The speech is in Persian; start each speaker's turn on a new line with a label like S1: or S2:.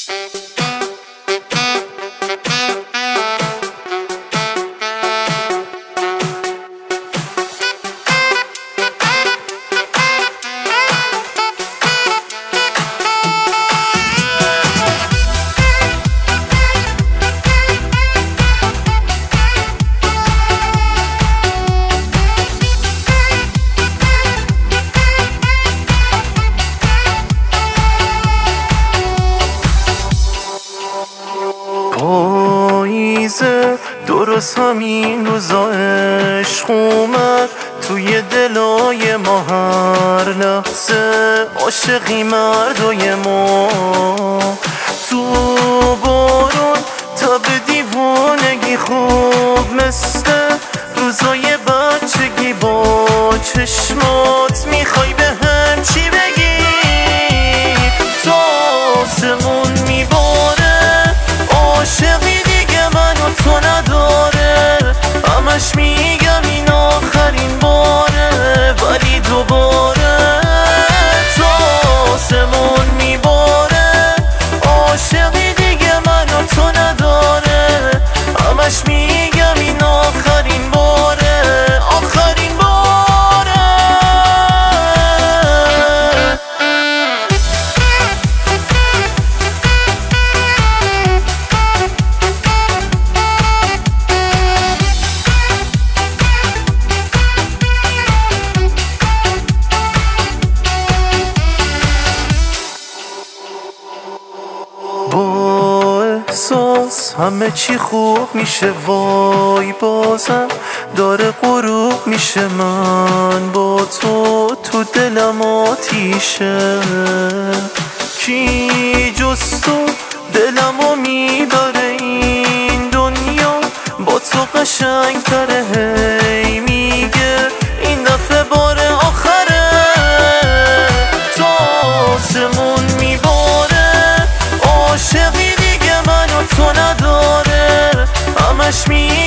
S1: پاییزه درست همین روزا عشق اومد توی دلای ما، هر لحظه عاشقی مردای ما. تو بارون تا به دیوانگی خوب مثل روزای بچگی، با چشمات میخوای به هم چی بگی؟ تا آسمون میباره عاشقی دیگه منو تو نداره، همش میگم این آخرین باره، ولی دوباره تا آسمون میباره عاشقی دیگه منو تو نداره، همش میگم این آخرین باره، آخرین باره. با احساس همه چی خوب میشه، وای بازم داره غروب میشه، من با تو دلم آتیشه، کی جز تو دلمو میبره، این دنیا با تو قشنگ تره، هی میگه این دفعه بار آخره، تا آسمون میباره عاشقی دیگه منو تو نداره، همش